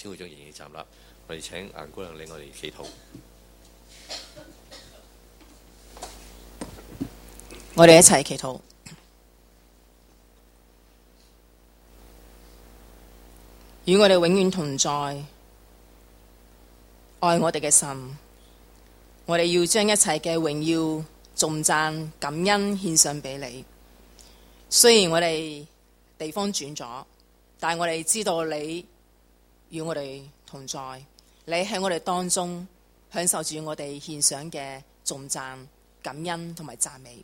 千會長仍然站立，我哋請顏姑娘領我哋祈禱。 我哋一齊祈禱。與我哋永遠同在，愛我哋嘅神，我哋要將一切嘅榮耀、頌讚、感恩獻上俾你。雖然我哋地方轉咗，但係我哋知道你與我哋同在，你喺我哋當中享受住我哋獻上嘅頌讚、感恩同埋讚美。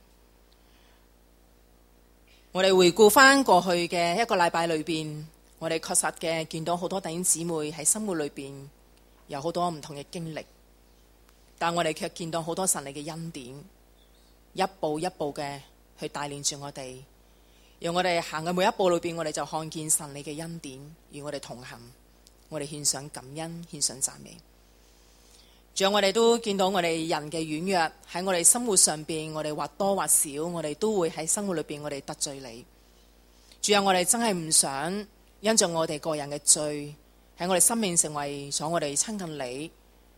我哋回顧返過去嘅一個禮拜裏邊，我哋確實嘅見到好多弟兄姊妹喺生活裏邊有好多唔同嘅經歷，但我哋卻見到好多神你嘅恩典，一步一步嘅去帶領住我哋，讓我哋行嘅每一步裏邊，我哋就看見神你嘅恩典與我哋同行，我哋獻上感恩，獻上讚美。仲有我哋都見到我哋人嘅軟弱，喺我哋生活上邊，我哋或多或少，我哋都會喺生活裏邊我哋得罪你。仲有我哋真係唔想因着我哋個人嘅罪，喺我哋生命成為咗我哋親近你，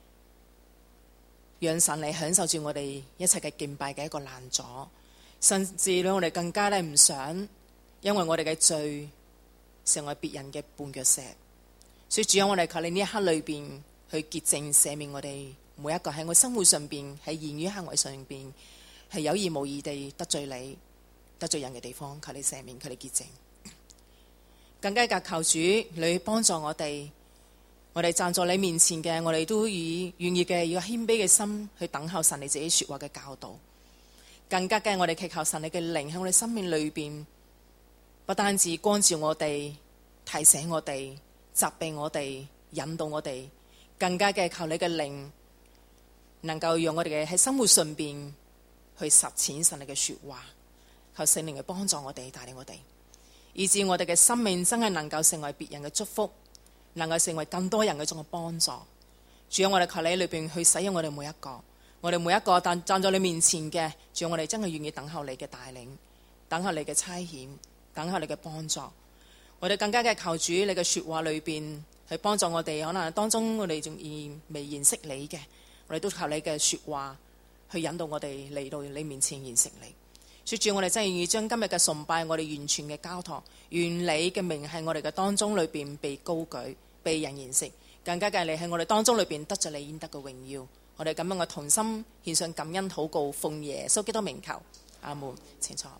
讓神你享受住我哋一切嘅敬拜嘅一個攔阻，甚至讓我哋更加唔想因為我哋嘅罪成為別人嘅絆腳石。所以主啊，我哋求你呢一刻裏邊去潔淨赦免我哋每一個喺我生活上邊，喺言語行為上邊係有意無意地得罪你、得罪人嘅地方，求你赦免，求你潔淨。更加求主你幫助我哋站在你面前嘅，我哋都以願意嘅、以謙卑嘅心去等候神你自己說話嘅教導。更加嘅，我哋祈求神你嘅靈喺我哋生命裏邊，不單止光照我哋、提醒我哋、責備我哋、引導我哋，更加嘅求你嘅靈能夠讓我哋嘅喺生活上邊去實踐神你嘅說話，求聖靈去幫助我哋、帶領我哋，以致我哋嘅生命真係能夠成為別人嘅祝福，能夠成為更多人嘅一種嘅幫助。主啊，我哋求你裏邊去使用我哋每一個，我哋每一個站在你面前嘅，主啊，我哋真係願意等候你嘅帶領，等候你嘅差遣，等候你嘅幫助。我哋更加嘅求主你嘅說話裏邊去幫助我哋，可能當中我哋仲未認識你嘅，我哋都求你嘅說話去引導我哋嚟到你面前認識你。說住我哋真係願意將今日嘅崇拜我哋完全嘅交託，願你嘅名喺我哋嘅當中裏邊被高舉，被人認識，更加嘅你喺我哋當中裏邊得着你應得嘅榮耀。我哋咁樣嘅同心獻上感恩禱告，奉耶穌基督名求，阿門。請坐。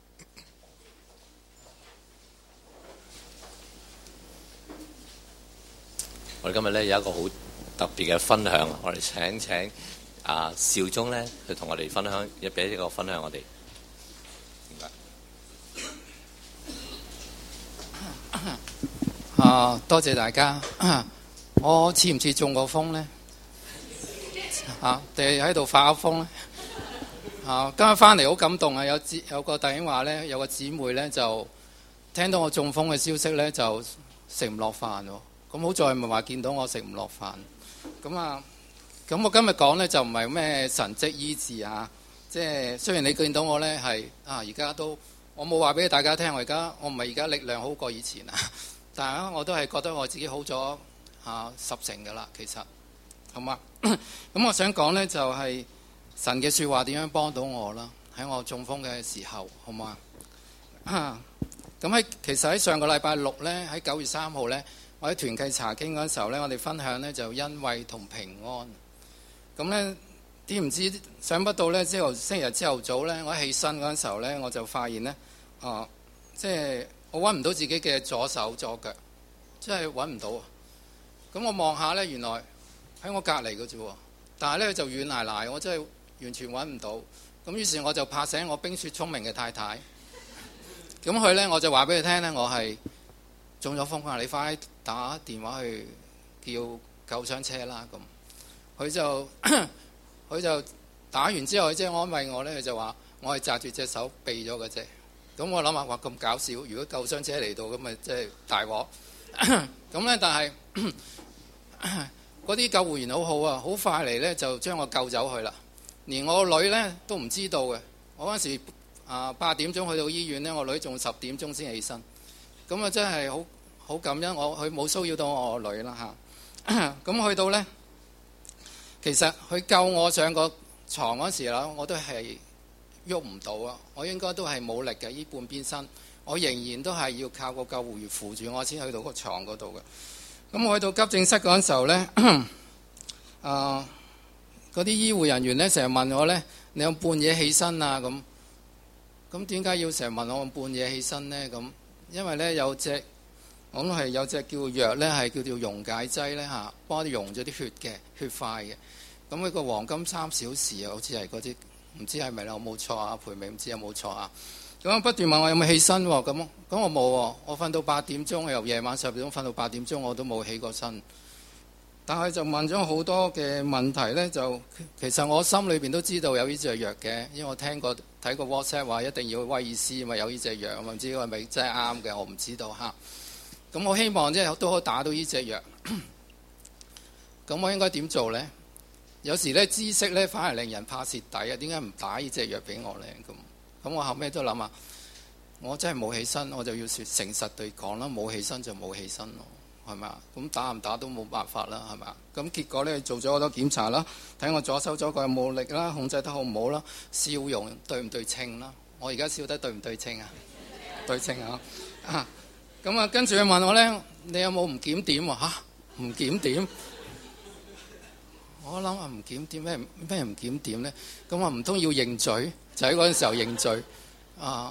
我哋今日咧有一個好特別嘅分享，我哋請少宗咧去同我哋分享，俾一個分享我哋。 多謝大家。我似唔似中過風呢？定係喺度發咗風呢？今日翻嚟好感動啊！有個弟兄話呢，有個姊妹呢，就聽到我中風嘅消息呢，就食唔落飯喎。咁好在咪話見到我食唔落飯。咁我今日講呢，就唔係咩神蹟醫治啊！即係雖然你見到我呢，係而家都我冇話俾大家聽，我唔係而家力量好過以前啊！但係我都係覺得我自己好咗10成㗎啦，其實好嘛？咁我想講呢，就係神嘅説話點樣幫到我啦？喺我中風嘅時候，好嘛？咁其實喺上個禮拜六呢，喺9月3號呢，我喺團契查經嗰陣時候呢，我哋分享呢就恩惠同平安。咁呢，點唔知想不到呢，星期日朝頭早呢，我起身嗰陣時候呢，我就發現呢，即係我揾唔到自己嘅左手左腳，真係揾唔到。咁我望下呢，原來喺我隔離嘅啫喎，但係呢，就軟賴賴，我真係完全揾唔到。咁於是我就拍醒我冰雪聰明嘅太太。咁佢呢，我就話俾佢聽呢，我係中咗風啊！你快啲打電話去叫救傷車啦。咁佢就打完之後，即係安慰我呢，佢就話我係紮住隻手避咗嘅啫。咁我諗下，哇咁搞笑！如果救傷車嚟到，咁咪即係大鑊。咁呢，但係嗰啲救護員好好啊，好快嚟呢，就將我救走去啦。連我個女呢都唔知道嘅。我嗰陣時8點鐘去到醫院呢，我女仲10點鐘先起身。咁啊真係好感恩佢冇騷擾到我個女啦嚇。咁去到呢，其實佢救我上個床嗰時啦，我都係喐唔到啊！我應該都係冇力嘅，呢半邊身，我仍然都係要靠個救護員扶住我先去到個床嗰度嘅。咁我去到急症室嗰陣時候呢，嗰啲醫護人員呢，成日問我呢：「你有半夜起身啊？」咁點解要成日問我半夜起身呢？咁因為呢，有隻我諗係有隻叫藥呢，係叫做溶解劑呢，嚇，幫我哋溶咗啲血嘅血塊嘅。咁佢個黃金3小時啊，好似係嗰啲，唔知係咪啦？我冇錯啊，培明唔知有冇錯啊？咁不斷問我有冇起身喎？咁我冇喎，我瞓到8點鐘，由夜晚10點鐘瞓到8點鐘，我都冇起過身。但係就問咗好多嘅問題呢，就其實我心裏邊都知道有呢隻藥嘅，因為我睇過 WhatsApp 話一定要威爾斯咪有呢隻藥，我唔知係咪真係啱嘅，我唔知道嚇。咁我希望即係都可以打到呢隻藥。咁我應該點做呢？有時呢，知識呢反而令人怕蝕底啊！點解唔打呢隻藥俾我呢？咁我後尾都諗啊，我真係冇起身，我就要誠實地講啦，冇起身就冇起身咯。係咪啊？咁打唔打都冇辦法啦，係咪啊？咁結果呢，做咗好多檢查啦，睇我左手左腳有冇力啦，控制得好唔好啦，笑容對唔對稱啦？我而家笑得對唔對稱啊？對稱啊！咁啊，跟住佢問我呢：「你有冇唔檢點啊？嚇，唔檢點？我諗啊，唔檢點咩唔檢點呢？咁啊，唔通要認罪？就喺嗰陣時候認罪啊！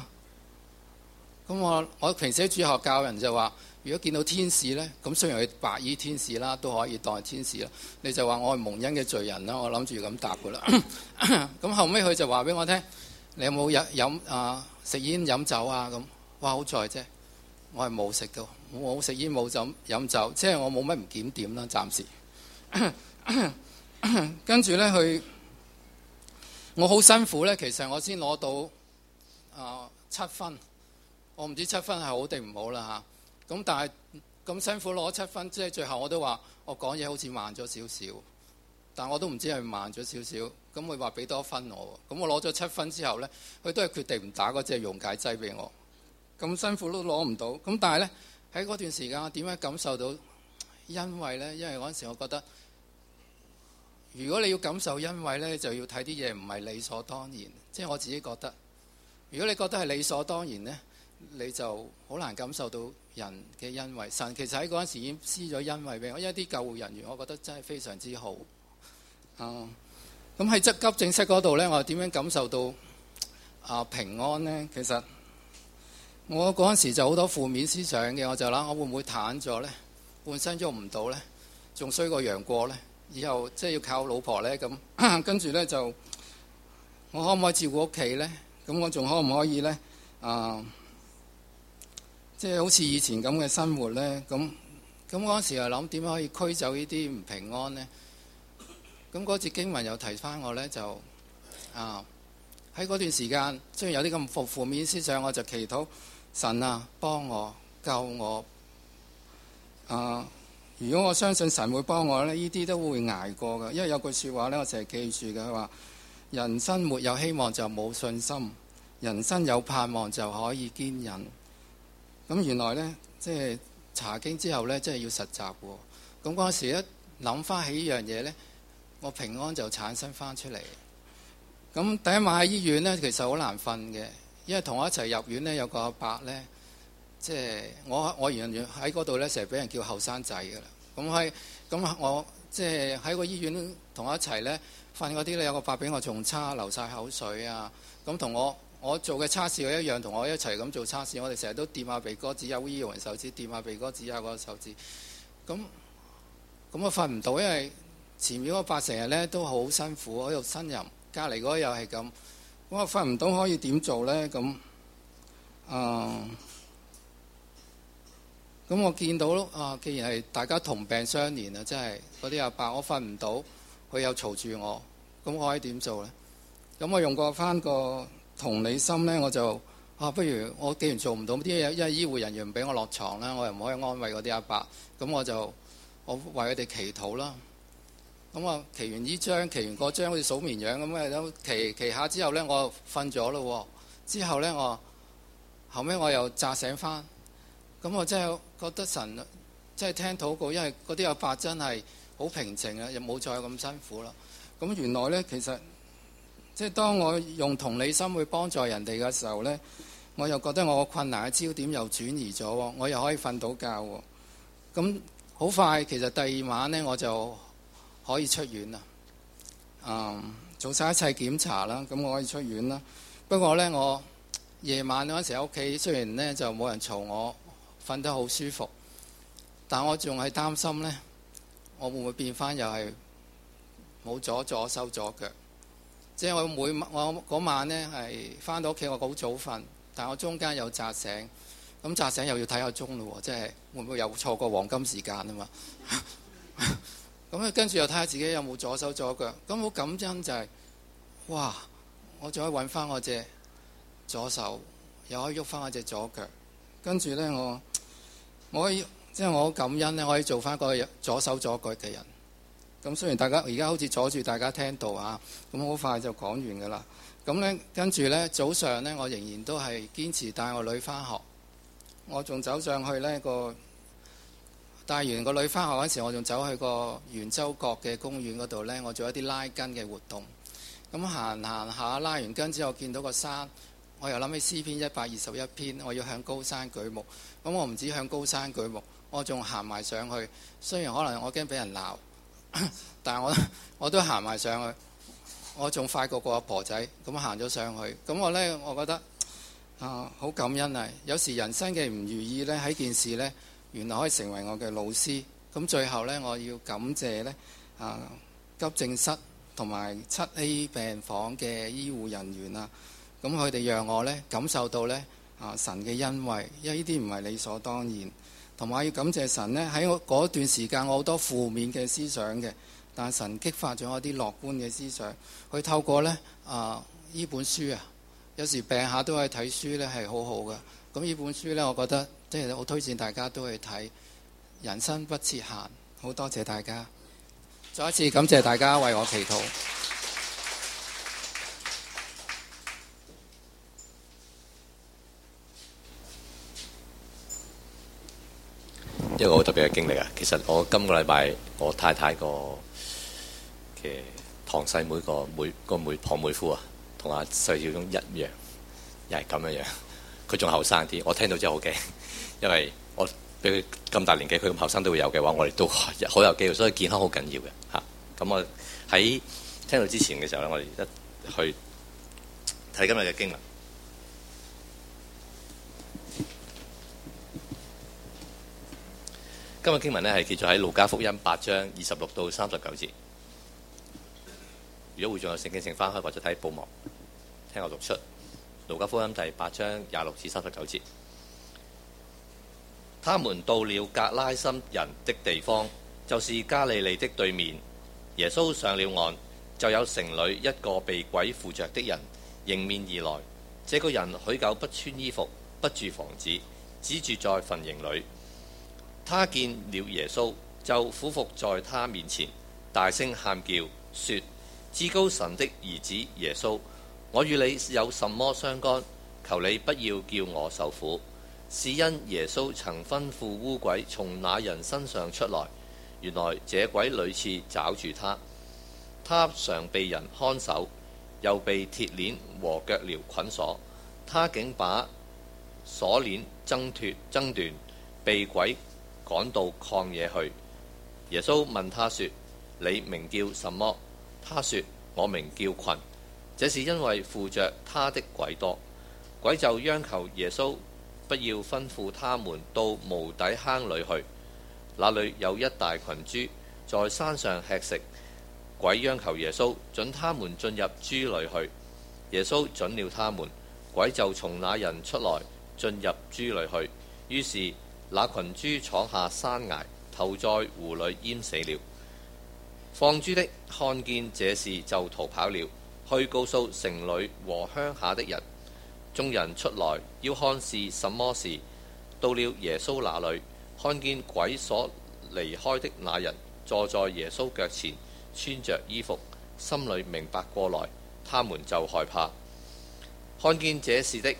咁我平時喺主學教人就話，如果見到天使呢，咁雖然係白衣天使啦，都可以當係天使啦。你就話我係蒙恩嘅罪人啦，我諗住咁答噶啦。咁後尾佢就話俾我聽，你有冇食煙飲酒啊？咁哇好在啫，我係冇食到，冇食煙冇飲酒，即係我冇乜唔檢點啦，暫時。跟住呢，我好辛苦呢，其實我先攞到7分，我唔知7分係好定唔好啦嚇。咁但係咁辛苦攞7分，即係最後我都話我講嘢好似慢咗少少，但我都唔知係慢咗少少。咁佢話俾多分我，咁我攞咗7分之後呢，佢都係決定唔打嗰隻溶解劑俾我。咁辛苦都攞唔到，咁但係呢，喺嗰段時間我點樣感受到欣慰呢？因為嗰陣時我覺得，如果你要感受欣慰呢，就要睇啲嘢唔係理所當然。即係我自己覺得，如果你覺得係理所當然呢，你就好難感受到人嘅欣慰。神其實喺嗰陣時已經施咗欣慰俾我，因為啲救護人員我覺得真係非常之好。咁喺急症室嗰度呢，我點樣感受到平安呢？其實我嗰陣時就好多負面思想嘅，我就諗我會唔會癱咗呢？半身喐唔到呢？仲衰過楊過呢？以後即係要靠老婆呢？咁跟住呢，就我可唔可以照顧屋企呢？咁我仲可唔可以呢？即係好似以前咁嘅生活呢？咁嗰陣時又諗點樣可以驅走呢啲唔平安呢？咁嗰節經文又提翻我呢，就喺嗰段時間雖然有啲咁負面思想，我就祈禱神啊，幫我救我。如果我相信神會幫我呢，呢啲都會捱過嘅。因為有句説話呢，我成日記住嘅，佢話人生沒有希望就冇信心，人生有盼望就可以堅忍。咁原來呢，即係查經之後呢，真係要實習喎。咁嗰陣時一諗翻起呢樣嘢呢，我平安就產生翻出嚟。咁第一晚喺醫院呢，其實好難瞓嘅，因為同我一齊入院呢，有個阿伯呢，即係我原來喺嗰度呢，成日俾人叫後生仔噶啦。咁我即係喺個醫院同我一齊呢瞓嗰啲呢，有個伯比我仲差，流晒口水啊。咁同我做嘅測試佢一樣，同我一齊咁做測試。我哋成日都掂下鼻哥指，有醫用手指掂下鼻哥指下嗰個手指。咁我瞓唔到，因為前面嗰個伯成日呢都好辛苦喺度呻吟，隔離嗰個又係咁。我瞓唔到可以點做呢？咁我見到既然係大家同病相憐啊，真係嗰啲阿伯，我瞓唔到，佢又嘈住我，咁我可以點做呢？咁我用過翻個同理心呢，我就不如我既然做唔到啲嘢，因為醫護人員唔俾我落床啦，我又唔可以安慰嗰啲阿伯，咁我為佢哋祈禱啦。咁我祈完呢張，祈完嗰張，好似數綿羊咁嘅，祈下之後呢，我瞓咗咯。之後呢，後尾我又扎醒翻。咁咁我真係覺得神真係聽禱告，因為嗰啲阿伯真係好平靜啊，又冇再咁辛苦啦。咁原來呢，其實即係當我用同理心去幫助人哋嘅時候呢，我又覺得我個困難嘅焦點又轉移咗，我又可以瞓到覺喎。咁好快，其實第二晚呢，我就可以出院啦。做晒一切檢查啦，咁我可以出院啦。不過呢，我夜晚嗰陣時喺屋企，雖然呢就冇人嘈我，瞓得好舒服，但我仲係擔心呢，我會唔會變翻又係冇咗左手左腳？即係我嗰晚呢係翻到屋企，我好早瞓，但我中間有扎醒，咁扎醒又要睇下鐘咯喎，即係會唔會有錯過黃金時間啊嘛？咁跟住又睇下自己有冇左手左腳，咁好感恩就係，哇！我仲可以揾翻我隻左手，又可以喐翻我隻左腳，跟住呢，我可以即係我好感恩呢，可以做翻個左手左腳嘅人。咁雖然大家而家好似阻住大家聽到啊，咁好快就講完噶啦。咁呢，跟住呢，早上呢，我仍然都係堅持帶我女翻學。我仲走上去呢帶完個女翻學嗰時，我仲走去個圓洲角嘅公園嗰度呢，我做一啲拉筋嘅活動。咁行下拉完筋之後，見到個山，我又諗起詩篇121篇，我要向高山舉目。咁我唔止向高山舉目，我仲行埋上去。雖然可能我驚俾人鬧，但係我都行埋上去。我仲快過個阿婆仔，咁行咗上去。咁我覺得好感恩啊！有時人生嘅唔如意呢，喺件事呢，原來可以成為我嘅老師。咁最後呢，我要感謝呢急症室同埋7A 病房嘅醫護人員啊。咁佢哋讓我呢感受到呢神嘅恩惠，因為呢啲唔係理所當然。同埋要感謝神呢，喺我嗰段時間我好多負面嘅思想嘅，但神激發咗我啲樂觀嘅思想。佢透過呢本書啊，有時病下都可以睇書呢，係好好嘅。咁呢本書呢，我覺得即係好推薦大家都去睇。人生不設限，好多謝大家。再一次感謝大家為我祈禱。 一個好特別嘅經歷啊！其實我今個禮拜我太太個嘅堂細妹個婆妹夫啊，同阿細少中一樣，又係咁樣樣。佢仲後生啲，我聽到真係好驚，因為我俾佢咁大年紀，佢咁後生都會有嘅話，我哋都好有機會，所以健康好緊要嘅嚇。咁我喺聽到之前嘅時候咧，我哋一去睇今日嘅經文。今日經文呢係記載喺路加福音8章26到39節。如果會仲有聖經，請翻開或者睇報幕，聽我讀出路加福音第8章26至39節。他們到了格拉森人的地方，就是加利利的對面。耶穌上了岸，就有城裏一個被鬼附着的人迎面而來。這個人許久不穿衣服，不住房子，只住在墳塋裏。他見了耶穌，就俯伏在他面前，大聲喊叫，說：至高神的兒子耶穌，我與你有什麼相干？求你不要叫我受苦。是因耶穌曾吩咐污鬼從那人身上出來，原來這鬼屢次抓住他，他常被人看守，又被鐵鏈和腳鐐捆鎖，他竟把鎖鏈掙斷，被鬼趕到曠野去。耶穌問他說：你名叫什麼？他說：我名叫群。這是因為附着他的鬼多。鬼就央求耶穌不要吩咐他們到無底坑裏去。那裏有一大群豬在山上吃食。鬼央求耶穌准他們進入豬裏去。耶穌准了他們，鬼就從那人出來進入豬裏去。於是那群豬闖下山崖，投在湖裏淹死了。放豬的看見這事就逃跑了，去告訴城裏和鄉下的人。眾人出來要看是什麼事，到了耶穌那裏，看見鬼所離開的那人坐在耶穌腳前，穿着衣服，心裏明白過來，他們就害怕。看見這事的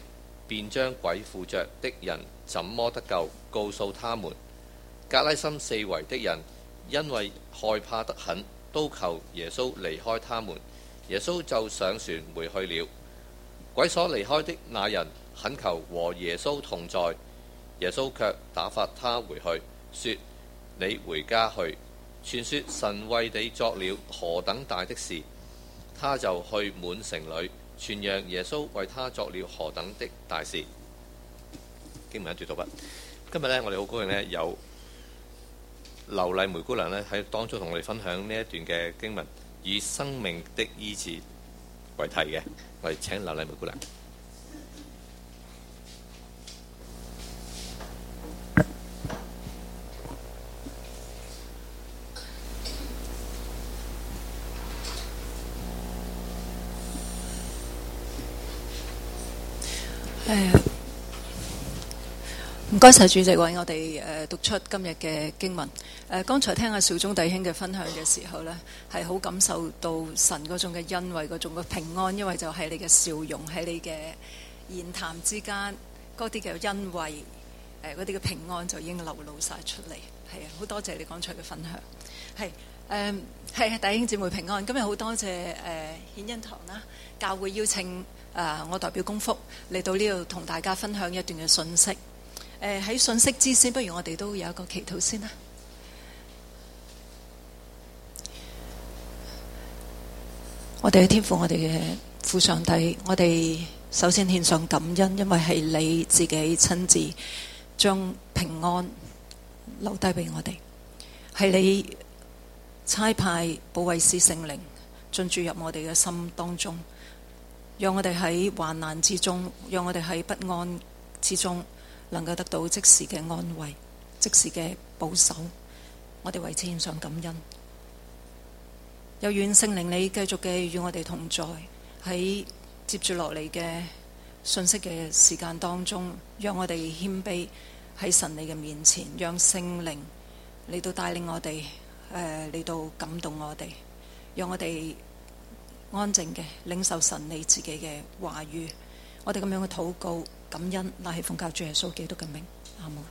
便將鬼附着的人怎麼得救，告訴他們。格拉森四圍的人因為害怕得很，都求耶穌離開他們。耶穌就上船回去了。鬼所離開的那人懇求和耶穌同在，耶穌卻打發他回去，說：你回家去，傳說神為你作了何等大的事。他就去滿城裏傳揚耶穌為他作了何等的大事。經文一段讀畢。今日呢，我哋好高興呢，有劉麗梅姑娘呢喺當中同我哋分享呢一段嘅經文，以生命的醫治為題嘅。我哋請劉麗梅姑娘。 唔該晒主席為我哋讀出今日嘅經文。剛才聽阿邵忠弟兄嘅分享嘅時候呢，係好感受到神嗰種嘅恩惠，嗰種嘅平安，因為就喺你嘅笑容，喺你嘅言談之間，嗰啲嘅恩惠，嗰啲嘅平安就已經流露晒出嚟。係啊，好多謝你剛才嘅分享。係弟兄姊妹平安。今日好多謝顯恩堂啦，教會邀請我代表公福嚟到呢度同大家分享一段嘅信息。喺信息之先，不如我哋都有一個祈禱先啦。我哋嘅天父，我哋嘅父上帝，我哋首先獻上感恩，因為係你自己親自將平安留低俾我哋，係你差派保惠師聖靈進駐入我哋嘅心當中，讓我哋喺患難之中，讓我哋喺不安之中能夠得到即時嘅安慰，即時嘅保守。我哋為此獻上感恩。又願聖靈你繼續嘅與我哋同在，喺接住落嚟嘅信息嘅時間當中，讓我哋謙卑喺神你嘅面前，讓聖靈嚟到帶領我哋，嚟到感動我哋，讓我哋安靜嘅領受神你自己嘅話語。我哋咁樣嘅禱告感恩，乃係奉靠主耶穌基督嘅名，阿門。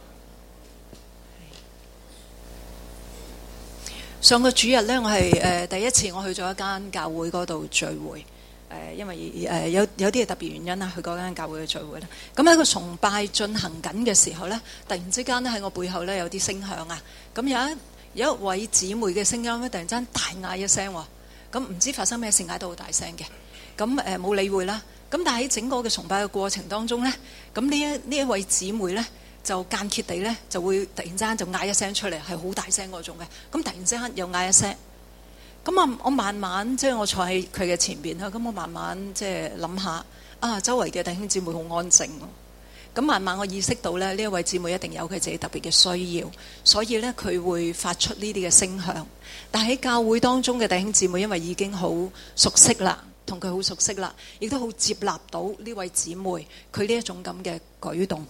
上個主日呢，我係第一次我去咗一間教會嗰度聚會，因為有啲係特別原因啦，去嗰間教會嘅聚會啦。咁喺個崇拜進行緊嘅時候呢，突然之間呢喺我背後呢有啲聲響啊，咁有一位姊妹嘅聲音呢，突然間大嗌一聲喎，咁唔知發生咩事，嗌到好大聲嘅，咁冇理會啦。咁但係喺整個嘅崇拜嘅過程當中呢，咁呢一位姊妹呢，就間歇地呢，就會突然之間就嗌一聲出嚟，係好大聲嗰種嘅。咁突然之間又嗌一聲，咁我慢慢即係我坐喺佢嘅前邊啦。咁我慢慢即係諗下啊，周圍嘅弟兄姊妹好安靜。咁慢慢我意識到咧，呢一位姊妹一定有佢自己特別嘅需要，所以呢，佢會發出呢啲嘅聲響。但係喺教會當中嘅弟兄姊妹，因為已經好熟悉啦，同佢好熟悉啦，亦都好接納到呢位姊妹佢呢一種咁嘅舉動。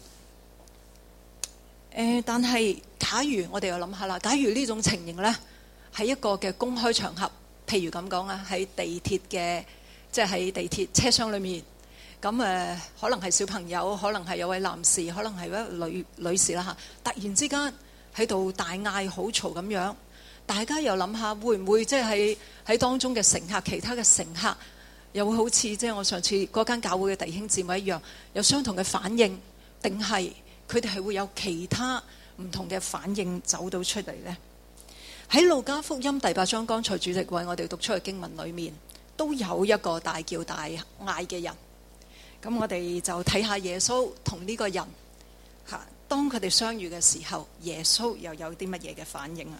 但係假如我哋又諗下啦，假如呢種情形呢，喺一個嘅公開場合，譬如咁講啊，喺地鐵嘅，即係喺地鐵車廂裏面，咁可能係小朋友，可能係有位男士，可能係一位女士啦嚇，突然之間喺度大嗌好嘈咁樣，大家又諗下會唔會即係喺當中嘅乘客，其他嘅乘客又會好似即係我上次嗰間教會嘅弟兄姊妹一樣，有相同嘅反應，定係佢哋係會有其他唔同嘅反應走到出嚟呢？喺路加福音第8章，剛才主席為我哋讀出嘅經文裏面，都有一個大叫大嗌嘅人。咁我哋就睇下耶穌同呢個人嚇，當佢哋相遇嘅時候，耶穌又有啲乜嘢嘅反應啊？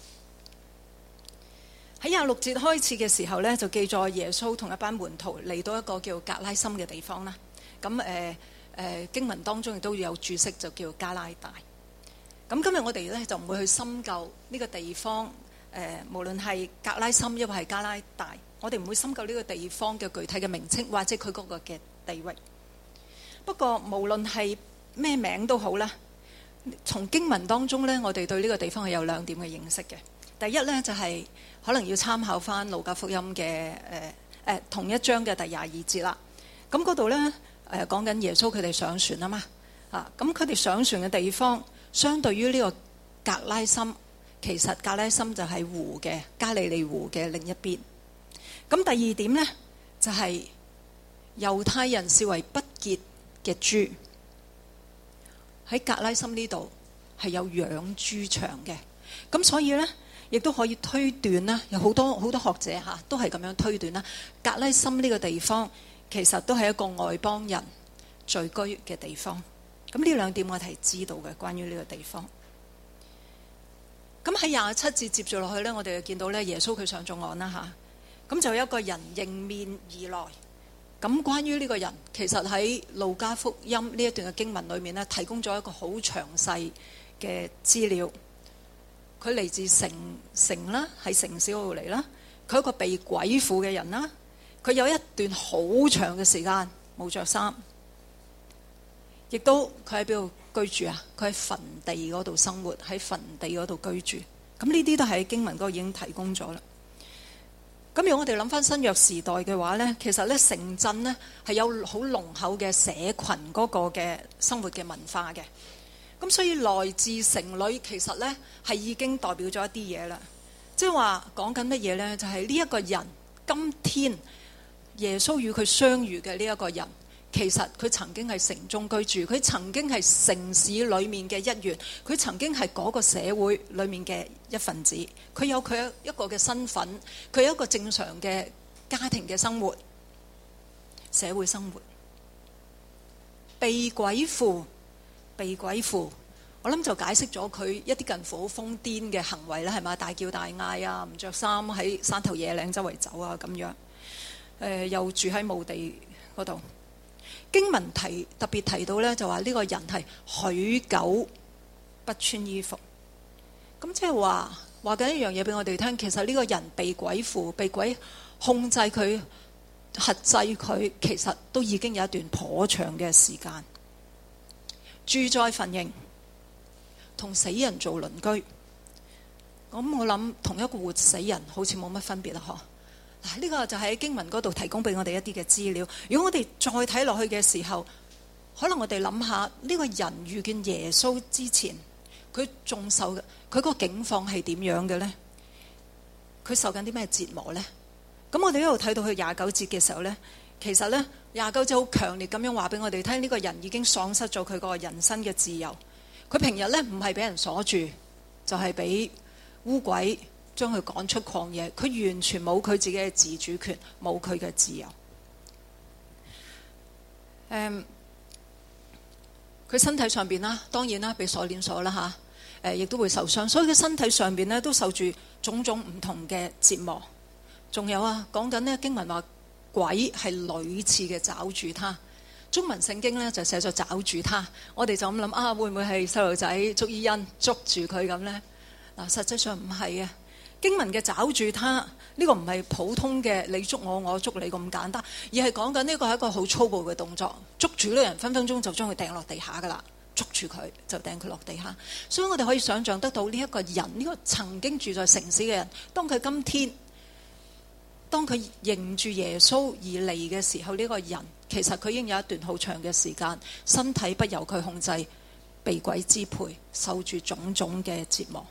喺26節開始嘅時候呢，就記載耶穌同一班門徒嚟到一個叫格拉森嘅地方啦。咁經文當中亦都有注釋，就叫加拉大。咁今日我哋呢，就唔會去深究呢個地方，無論係格拉森抑或係加拉大，我哋唔會深究呢個地方嘅具體嘅名稱或者佢嗰個嘅地域。不過無論係咩名都好啦，從經文當中呢，我哋對呢個地方係有2點嘅認識嘅。第一呢，就係可能要參考翻路加福音嘅同一章嘅第22節啦。咁嗰度呢， 講緊耶穌佢哋上船啊嘛，咁佢哋上船嘅地方，相對於呢個格拉森，其實格拉森就係湖嘅加利利湖嘅另一邊。咁第二點呢，就係猶太人視為不潔嘅豬，喺格拉森呢度係有養豬場嘅，咁所以呢，亦都可以推斷啦，有好多學者都係咁樣推斷啦。格拉森呢個地方其實都係一個外邦人聚居嘅地方。咁呢兩點我哋係知道嘅，關於呢個地方。咁喺27節接住落去呢，我哋就見到呢耶穌佢上咗岸啦嚇，咁就有一個人迎面而來。咁關於呢個人，其實喺路加福音呢一段嘅經文裏面呢，提供咗一個好詳細嘅資料。佢嚟自城啦，喺城市嗰度嚟啦。佢係一個被鬼附嘅人啦。佢有一段好長嘅時間冇着衫，亦都佢喺邊度居住啊？佢喺墳地嗰度生活，喺墳地嗰度居住。咁呢啲都喺經文嗰度已經提供咗啦。咁如果我哋諗翻新約時代嘅話呢，其實呢城鎮呢係有好濃厚嘅社群嗰個嘅生活嘅文化嘅。咁所以來自城裏其實呢係已經代表咗一啲嘢啦。即係話講緊乜嘢呢？就係呢一個人，今天耶穌與佢相遇嘅呢一個人，其實佢曾經係城中居住，佢曾經係城市裏面嘅一員，佢曾經係嗰個社會裏面嘅一份子，佢有佢一個嘅身份，佢有一個正常嘅家庭嘅生活、社會生活。被鬼附，我諗就解釋咗佢一啲近乎好瘋癲嘅行為啦，係嘛？大叫大嗌啊，唔着衫喺山頭野嶺周圍走啊咁樣。又住喺墓地嗰度。經文特別提到呢，就話呢個人係許久不穿衣服。咁即係話緊一樣嘢俾我哋聽，其實呢個人被鬼附、被鬼控制佢、轄制佢，其實都已經有一段頗長嘅時間。住在墳塋，同死人做鄰居。咁我諗同一個活死人好似冇乜分別啦，嗬。嗱，呢個就喺經文嗰度提供俾我哋一啲嘅資料。如果我哋再睇落去嘅時候，可能我哋諗下呢個人遇見耶穌之前，佢仲受佢個境況係點樣嘅呢？佢受緊啲咩折磨呢？咁我哋一路睇到去29節嘅時候呢，其實呢29節好強烈咁樣話俾我哋聽，呢個人已經喪失咗佢個人身嘅自由。佢平日呢唔係俾人鎖住，就係俾污鬼將佢趕出曠野，佢完全冇佢自己嘅自主權，冇佢嘅自由。佢身體上邊啦，當然啦，被鎖鏈鎖啦嚇，亦都會受傷，所以佢身體上邊呢都受住種種唔同嘅折磨。仲有啊，講緊呢經文話鬼係屢次嘅抓住他，中文聖經呢就寫咗抓住他，我哋就咁諗啊，會唔會係細路仔捉伊人捉住佢咁呢？嗱，實際上唔係啊。經文嘅抓住他呢個唔係普通嘅你捉我，我捉你咁簡單，而係講緊呢個係一個好粗暴嘅動作，捉住呢個人分分鐘就將佢掟落地下噶啦，捉住佢就掟佢落地下。所以我哋可以想象得到呢一個人，呢個曾經住在城市嘅人，當佢今天當佢迎住耶穌而嚟嘅時候，呢個人其實佢已經有一段好長嘅時間，身體不由佢控制，被鬼支配，受住種種嘅折磨。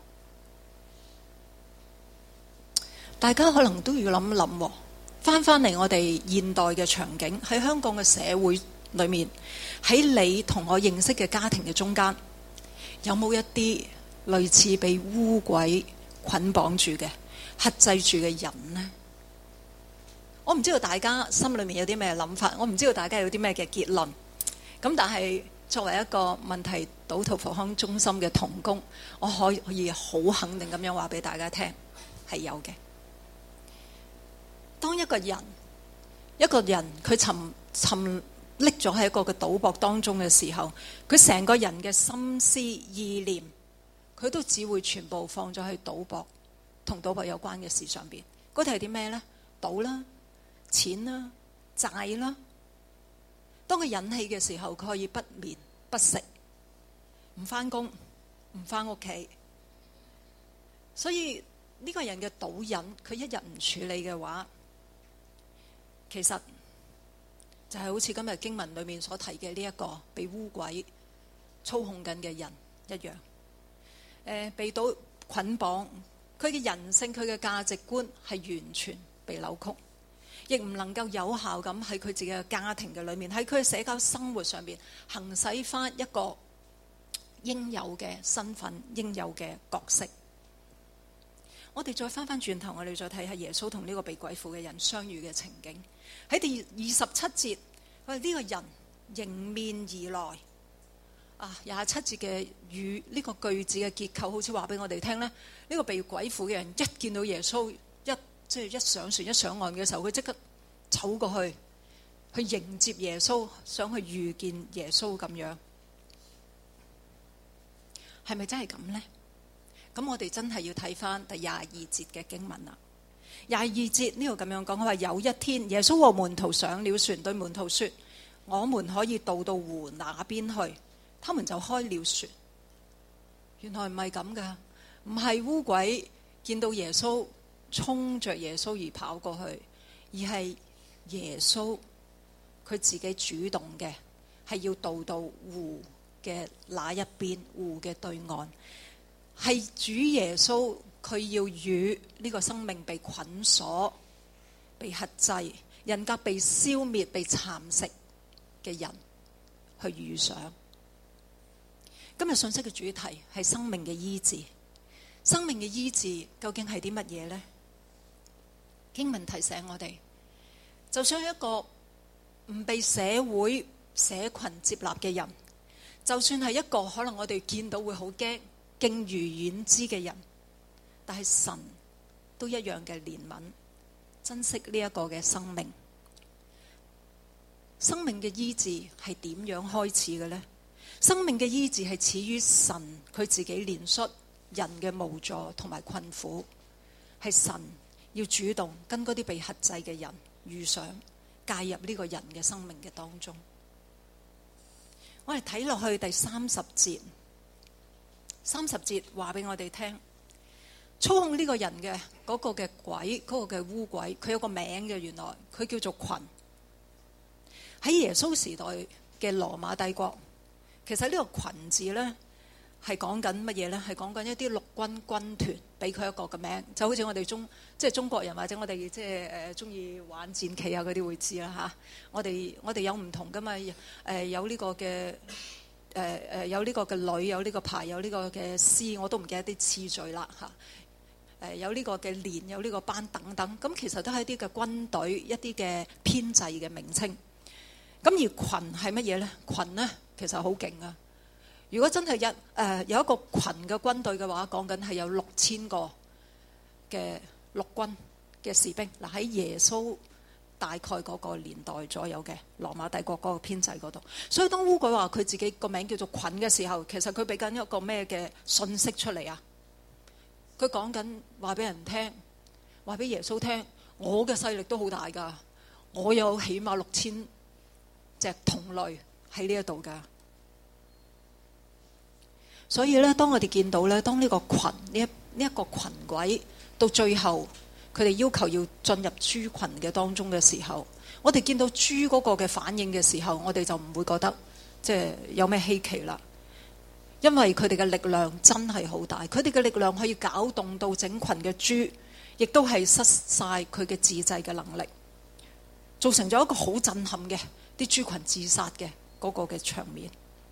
大家可能都要諗諗，翻嚟我哋現代嘅場景，喺香港嘅社會裏面，喺你同我認識嘅家庭嘅中間，有冇一啲類似被污鬼捆綁住嘅、轄制住嘅人呢？我唔知道大家心裏面有啲咩諗法，我唔知道大家有啲咩嘅結論。咁但係作為一個問題島途復康中心嘅同工，我可以好肯定咁樣話俾大家聽，係有嘅。當一個人佢沉溺咗喺一個嘅賭博當中嘅時候，佢成個人嘅心思意念，佢都只會全部放咗喺賭博同賭博有關嘅事上邊。嗰啲係啲咩呢？賭啦、錢啦、債啦。當佢引氣嘅時候，佢可以不眠不食，唔返工，唔返屋企。所以呢個人嘅賭癮，佢一日唔處理嘅話，其實就係好似今日經文裏面所提嘅呢一個被污鬼操控緊嘅人一樣。被到捆綁，佢嘅人性、佢嘅價值觀係完全被扭曲，亦唔能夠有效咁喺佢自己嘅家庭嘅裏面，喺佢嘅社交生活上面行使翻一個應有嘅身份、應有嘅角色。我哋再翻轉頭，我哋再睇下耶穌同呢個被鬼附嘅人相遇嘅情景。喺第27節，佢呢個人迎面而來。27節嘅語呢個句子嘅結構，好似話俾我哋聽呢，呢個被鬼附嘅人一見到耶穌，一上船一上岸嘅時候，佢即刻走過去迎接耶穌，想去遇見耶穌咁樣。係咪真係咁呢？咁我哋真係要睇翻第22節嘅經文啦。22節呢度咁樣講，佢話有一天耶穌和門徒上了船，對門徒說：我們可以渡到湖那邊去。他們就開了船。原來唔係咁噶，唔係污鬼見到耶穌衝着耶穌而跑過去，而係耶穌佢自己主動嘅，係要渡到湖嘅那一邊，湖嘅對岸。係主耶穌佢要與呢個生命被捆鎖、被轄制、人格被消滅、被蠶食嘅人去遇上。今日信息嘅主題係生命嘅醫治。生命嘅醫治究竟係啲乜嘢呢？經文提醒我哋，就算係一個唔被社會社群接納嘅人，就算係一個可能我哋見到會好驚、敬如遠之嘅人，但係神都一樣嘅憐憫，珍惜呢一個嘅生命。生命嘅醫治係點樣開始嘅呢？生命嘅醫治係始於神佢自己憐恤人嘅無助同埋困苦，係神要主動跟嗰啲被轄制嘅人遇上，介入呢個人嘅生命嘅當中。我哋睇落去第30節，30節話俾我哋聽，操控呢個人嘅嗰個嘅鬼，嗰個嘅污鬼，佢有個名嘅，原來佢叫做群。喺耶穌時代嘅羅馬帝國，其實呢個群字呢係講緊乜嘢呢？係講緊一啲陸軍軍團俾佢一個嘅名，就好似我哋中國人或者我哋即係中意玩戰棋啊嗰啲會知啦嚇。我哋有唔同噶嘛，有呢個嘅有呢個嘅旅，有呢個排，有呢個嘅師，我都唔記得啲次序啦嚇。有呢個嘅連，有呢個班等等，咁其實都係一啲嘅軍隊，一啲嘅編制嘅名稱。咁而群係乜嘢呢？群呢其實好勁啊！如果真係有一個群嘅軍隊嘅話，講緊係有6000個嘅陸軍嘅士兵。嗱，喺耶穌大概嗰個年代左右嘅羅馬帝國嗰個編制嗰度，所以當污鬼話佢自己個名叫做群嘅時候，其實佢俾緊一個咩嘅信息出嚟啊？佢講緊話俾人聽，話俾耶穌聽，我嘅勢力都好大㗎，我有起碼6000隻同類喺呢一度㗎。所以咧，當我哋見到咧，當呢個群呢一個群鬼到最後佢哋要求要進入豬群嘅當中嘅時候，我哋見到豬嗰個嘅反應嘅時候，我哋就唔會覺得即係有咩稀奇啦。因為佢哋嘅力量真係好大，佢哋嘅力量可以攪動到整群嘅豬，亦都係失晒佢嘅自制嘅能力，造成咗一個好震撼嘅啲豬群自殺嘅嗰個嘅場面。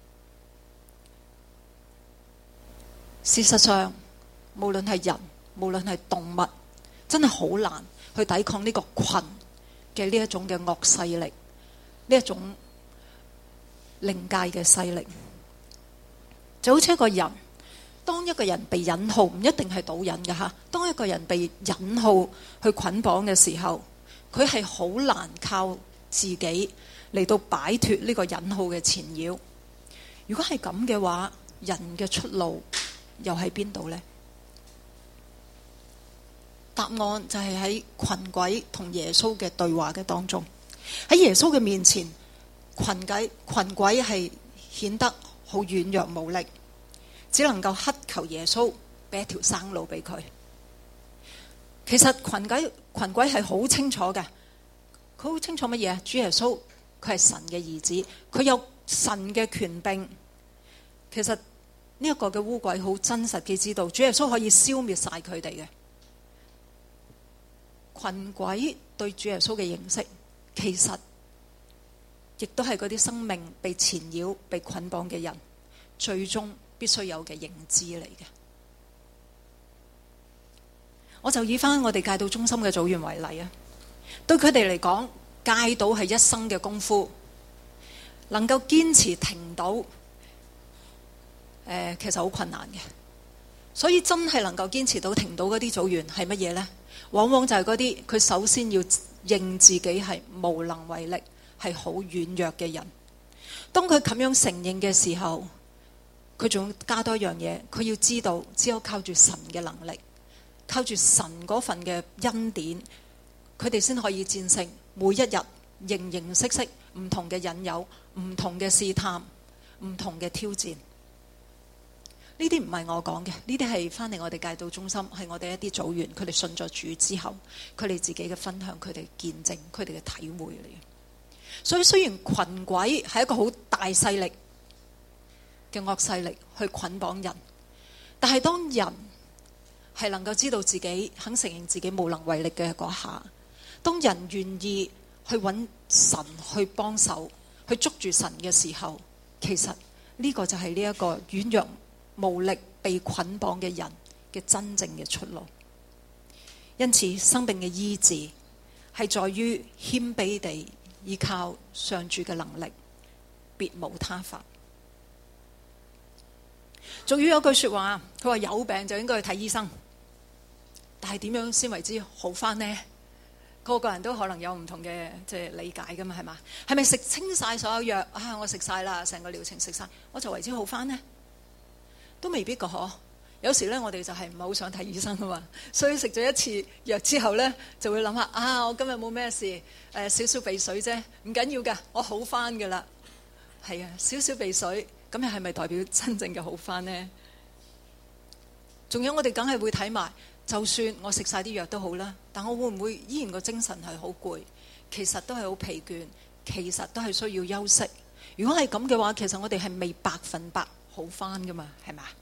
事實上，無論係人，無論係動物，真係好難去抵抗呢個群嘅呢一種嘅惡勢力，呢一種靈界嘅勢力。就好似一個人，當一個人被引號，唔一定係賭癮嘅嚇。當一個人被引號去捆綁嘅時候，佢係好難靠自己嚟到擺脫呢個引號嘅纏繞。如果係咁嘅話，人嘅出路又喺邊度呢？答案就係喺群鬼同耶穌嘅對話嘅當中。喺耶穌嘅面前，群鬼係顯得好軟弱無力，只能夠乞求耶穌俾一條生路俾佢。其實群鬼係好清楚嘅，佢好清楚乜嘢？主耶穌佢係神嘅兒子，佢有神嘅權柄。其實呢一個嘅污鬼好真實嘅知道，主耶穌可以消滅晒佢哋嘅。群鬼對主耶穌嘅認識，其實亦都係嗰啲生命被纏繞、被捆綁嘅人，最終必須有嘅認知嚟嘅。我就以翻我哋戒毒中心嘅組員為例啊，對佢哋嚟講，戒毒係一生嘅功夫，能夠堅持停到，其實好困難嘅。所以真係能夠堅持到停到嗰啲組員係乜嘢呢？往往就係嗰啲佢首先要認自己係無能為力，係好軟弱嘅人。當佢咁樣承認嘅時候，佢仲加多一樣嘢，佢要知道只有靠住神嘅能力，靠住神嗰份嘅恩典，佢哋先可以戰勝每一日形形色色唔同嘅引誘、唔同嘅試探、唔同嘅挑戰。呢啲唔係我講嘅，呢啲係翻嚟我哋戒毒中心，係我哋一啲組員，佢哋信咗主之後，佢哋自己嘅分享，佢哋見證，佢哋嘅體會嚟嘅。所以雖然群鬼係一個好大勢力嘅惡勢力去捆綁人，但係當人係能夠知道自己肯承認自己無能為力嘅嗰下，當人願意去揾神去幫手，去捉住神嘅時候，其實呢個就係呢一個軟弱無力被捆綁嘅人嘅真正嘅出路。因此生命嘅醫治係在於謙卑地依靠上主嘅能力，別無他法。俗語有句說話，佢話有病就應該去睇醫生，但係點樣先為之好返呢？個個人都可能有唔同嘅理解噶嘛，係嘛？係咪食清晒所有藥啊？我食晒啦，成個療程食晒，我就為之好返呢？都未必個嗬。有時咧，我哋就係唔係好想睇醫生噶嘛，所以食咗一次藥之後咧，就會諗下啊，我今日冇咩事，少少鼻水啫，唔緊要噶，我好返噶啦。係啊，少少鼻水，咁又係咪代表真正嘅好返呢？仲有我哋梗係會睇埋，就算我食晒啲藥都好啦，但我會唔會依然個精神係好攰？其實都係好疲倦，其實都係需要休息。如果係咁嘅話，其實我哋係未100%好返噶嘛，係咪？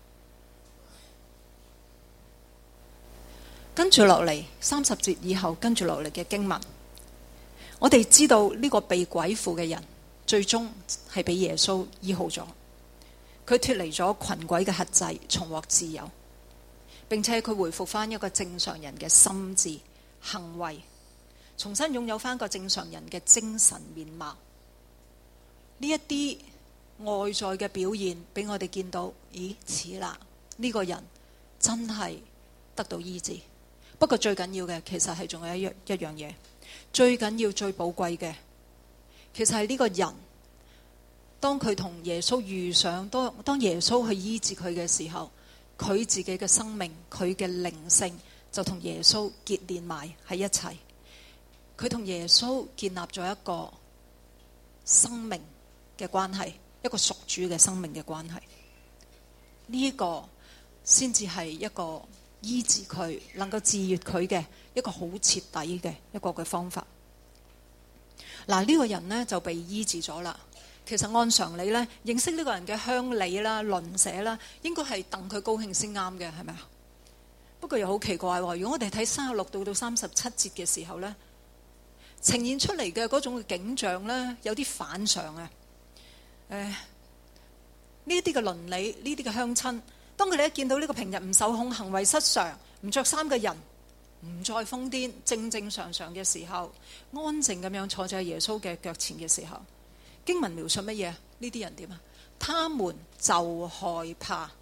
跟住落嚟30節以後，跟住落嚟嘅經文，我哋知道呢個被鬼附嘅人，最終係俾耶穌醫好咗，佢脫離咗群鬼嘅轄制，重獲自由，並且佢回復翻一個正常人嘅心智、行為，重新擁有翻一個正常人嘅精神面貌。呢一啲外在嘅表現俾我哋見到，咦，似啦，呢個人真係得到醫治。不過最緊要嘅，其實係仲有一樣嘢，最緊要最寶貴嘅，其實係呢個人，當佢同耶穌遇上，當耶穌去醫治佢嘅時候，佢自己嘅生命，佢嘅靈性就同耶穌結連埋喺一齊，佢同耶穌建立咗一個生命嘅關係，一個屬主嘅生命嘅關係。呢個先至係一個醫治佢，能夠治癒佢嘅一個好徹底嘅一個嘅方法。嗱，呢個人呢就被醫治咗啦。其實按常理呢，認識呢個人嘅鄉里啦、鄰舍啦，應該係戥佢高興先啱嘅，係咪啊？不過又好奇怪喎，如果我哋睇36到37節嘅時候呢，呈現出嚟嘅嗰種嘅景象呢，有啲反常啊。呢啲嘅鄰里，呢啲嘅鄉親，當佢哋一見到呢個平日唔受控、行為失常、唔着衫嘅人，唔再瘋癲、正正常常嘅時候，安靜咁樣坐在耶穌嘅腳前嘅時候，經文描述乜嘢？呢啲人點啊？他們就害怕。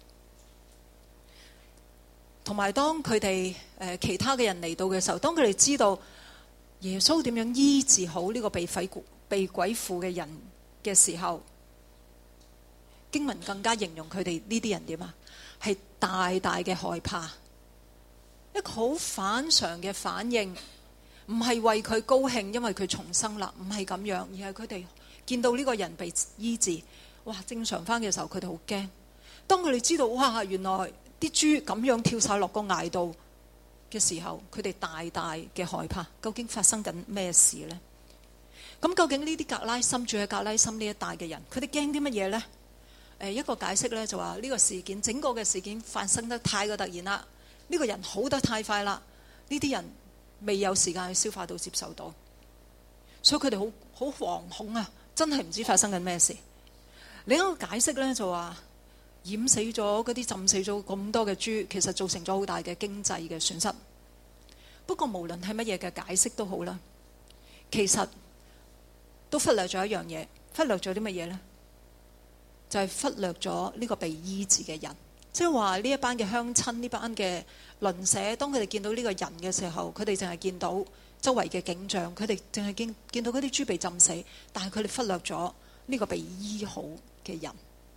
同埋當佢哋其他嘅人嚟到嘅時候，當佢哋知道耶穌點樣醫治好呢個被鬼附嘅人嘅時候，經文更加形容佢哋呢啲人點啊？係大大嘅害怕，一個好反常嘅反應，唔係為佢高興，因為佢重生啦，唔係咁樣，而係佢哋見到呢個人被醫治，哇，正常翻嘅時候，佢哋好驚。當佢哋知道，哇，原來啲豬咁樣跳晒落個崖度嘅時候，佢哋大大嘅害怕。究竟發生緊咩事呢？ 咁究竟呢啲格拉森住喺格拉森呢一帶嘅人，佢哋驚啲乜嘢呢？一個解釋呢就話呢個事件整個嘅事件發生得太過突然啦，呢個人好得太快啦，呢啲人未有時間去消化到接受到，所以佢哋好惶恐啊，真係唔知發生緊咩事。另一個解釋呢就話淹死咗嗰啲浸死咗咁多嘅豬，其實造成咗好大嘅經濟嘅損失。不過無論係乜嘢嘅解釋都好啦，其實都忽略咗一樣嘢，忽略咗啲乜嘢呢？就係忽略咗呢個被醫治嘅人，即係話呢一班嘅鄉親，呢班嘅鄰舍，當佢哋見到呢個人嘅時候，佢哋淨係見到周圍嘅景象，佢哋淨係見到嗰啲豬被浸死，但係佢哋忽略咗呢個被醫好嘅人。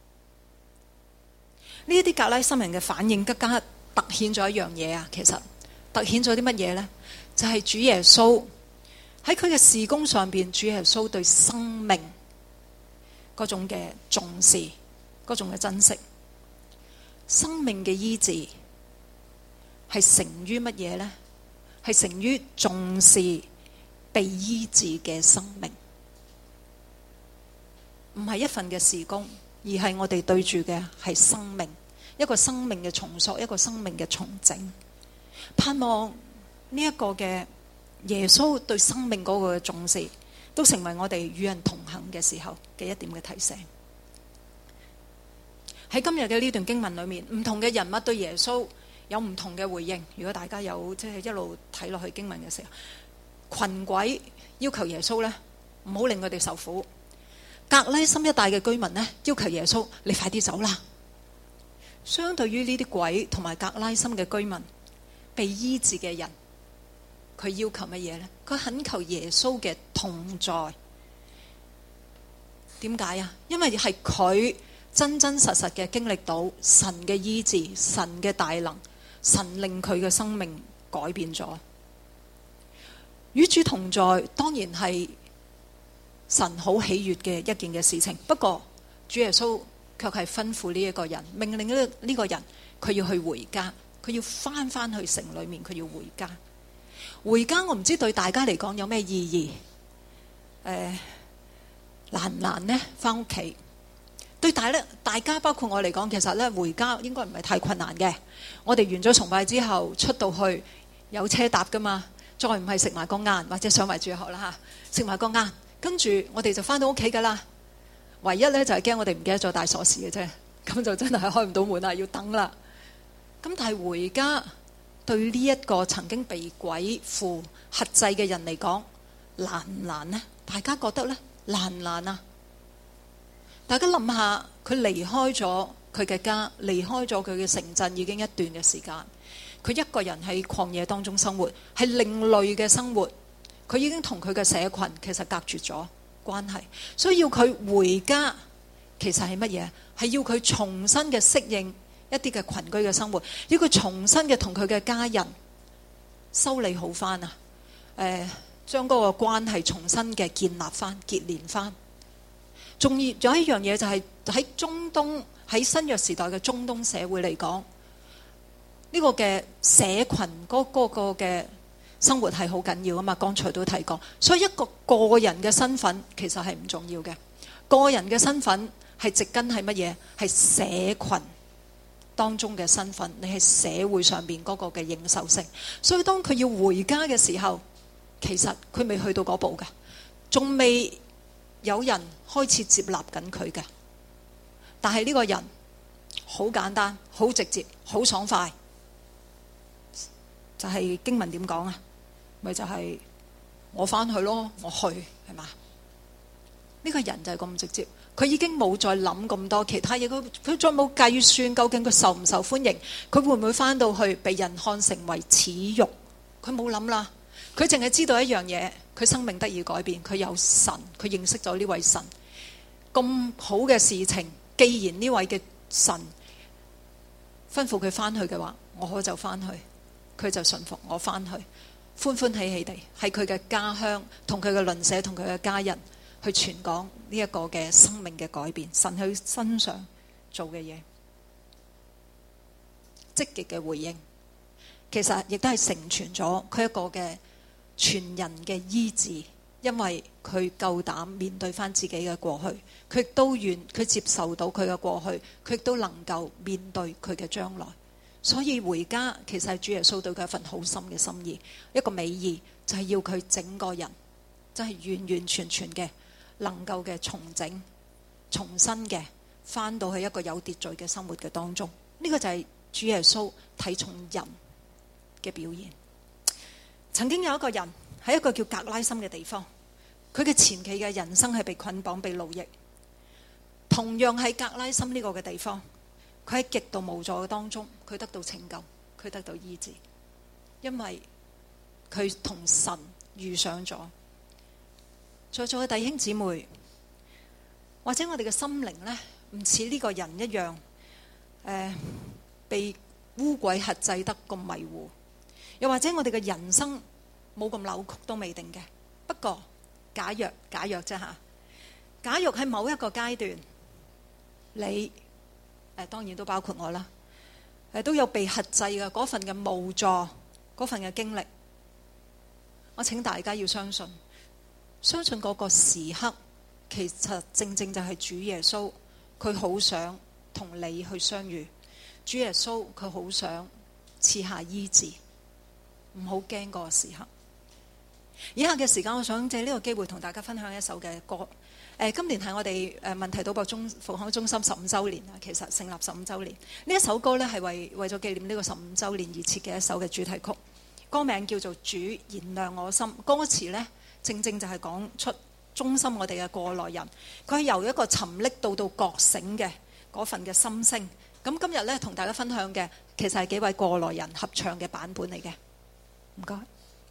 呢一啲格拉森人嘅反應更加突顯咗一樣嘢啊！其實突顯咗啲乜嘢呢？就係主耶穌喺佢嘅事工上邊，主耶穌對生命嗰種嘅重視，嗰種嘅珍惜，生命嘅醫治係成於乜嘢呢？係成於重視被醫治嘅生命，唔係一份嘅事工，而係我哋對住嘅係生命，一個生命嘅重塑，一個生命嘅重整。盼望呢一個嘅耶穌對生命嗰個嘅重視，都成為我哋與人同行嘅時候嘅一點嘅提醒。喺今日嘅呢段經文裏面，唔同嘅人物對耶穌有唔同嘅回應。如果大家有即係一路睇落去經文嘅時候，群鬼要求耶穌呢，唔好令佢哋受苦。格拉森一帶嘅居民呢，要求耶穌你快啲走啦。相對於呢啲鬼同埋格拉森嘅居民，被醫治嘅人，佢要求乜嘢呢？佢懇求耶穌嘅同在。點解啊？因為係佢真真實實嘅經歷到神嘅醫治，神嘅大能，神令佢嘅生命改變咗。與主同在當然係神好喜悅嘅一件嘅事情。不過主耶穌卻係吩咐呢一個人，命令呢個人佢要去回家，佢要翻去城裏面，佢要回家。回家我唔知對大家嚟講有咩意義，難唔難呢？翻屋企對大家包括我嚟講，其實咧回家應該唔係太困難嘅。我哋完咗崇拜之後出到去有車搭噶嘛，再唔係食埋個晏或者上埋住學啦嚇，食埋個晏，跟住我哋就翻到屋企噶啦。唯一咧就係驚我哋唔記得咗帶鎖匙嘅啫，咁就真係開唔到門啦，要等啦。咁但係回家對呢一個曾經被鬼附轄制嘅人嚟講，難唔難呢？大家覺得呢？難唔難啊？大家諗下，佢離開咗佢嘅家，離開咗佢嘅城鎮已經一段嘅時間，佢一個人喺曠野當中生活，係另類嘅生活，佢已經同佢嘅社群其實隔絕咗關係，所以要佢回家，其實係乜嘢？係要佢重新嘅適應一啲嘅群居嘅生活，要佢重新嘅同佢嘅家人修理好翻啊！將嗰個關係重新嘅建立翻、結連翻。仲有一樣嘢就係喺中東，喺新約時代嘅中東社會嚟講，呢個嘅社群嗰個嘅生活係好緊要啊嘛。剛才都提過，所以一個個人嘅身份其實係唔重要嘅。個人嘅身份係植根係乜嘢？係社群當中嘅身份，你係社會上邊嗰個嘅認受性。所以當佢要回家嘅時候，其實佢未去到嗰步嘅，仲未有人開始接納緊佢嘅。但係呢個人好簡單、好直接、好爽快，就係經文點講啊？咪就係我翻去咯，我去係嘛？呢個人就係咁直接，佢已經冇再諗咁多其他嘢，佢再冇計算究竟佢受唔受歡迎，佢會唔會翻到去被人看成為恥辱？佢冇諗啦，佢淨係知道一樣嘢，佢生命得以改變，佢有神，佢認識咗呢位神。咁好嘅事情，既然呢位嘅神吩咐佢翻去嘅話，我就翻去，佢就順服我翻去，歡歡喜喜地喺佢嘅家鄉同佢嘅鄰舍同佢嘅家人去傳講呢一個嘅生命嘅改變，神喺身上做嘅嘢，積極嘅回應，其實亦都係成全咗佢一個嘅全人嘅醫治因為佢夠膽面對翻自己嘅過去，佢亦都佢接受到佢嘅過去，佢亦都能夠面對佢嘅將來。所以回家其實係主耶穌對佢一份好深嘅心意，一個美意，就係要佢整個人真係完完全全嘅能夠嘅重整、重新嘅翻到去一個有秩序嘅生活嘅當中。呢個就係主耶穌睇重人嘅表現。曾經有一個人喺一個叫格拉森嘅地方，佢嘅前期嘅人生係被捆綁、被奴役。同樣喺格拉森呢個嘅地方，佢喺極度無助嘅當中，佢得到拯救，佢得到醫治，因為佢同神遇上咗。在座嘅弟兄姊妹，或者我哋嘅心靈呢，唔似呢個人一樣，被污鬼轄制得咁迷糊，又或者我哋嘅人生冇咁扭曲都未定嘅。不過假若啫吓，假若喺某一個階段，你當然都包括我啦，都有被轄制嘅嗰份嘅無助，嗰份嘅經歷，我請大家要相信嗰個時刻，其實正正就係主耶穌，佢好想同你去相遇。主耶穌佢好想賜下醫治，唔好驚嗰個時刻。以下嘅時間，我想借呢個機會同大家分享一首嘅歌。今年係我哋問題禱告復康中心15週年啊，其實成立15週年。呢一首歌呢，係為咗紀念呢個15週年而設嘅一首嘅主題曲，歌名叫做《主燃亮我心》。歌詞呢，正正就係講出中心我哋嘅過來人，佢係由一個沉溺到覺醒嘅嗰份嘅心聲。咁今日呢，同大家分享嘅其實係幾位過來人合唱嘅版本嚟嘅。唔該。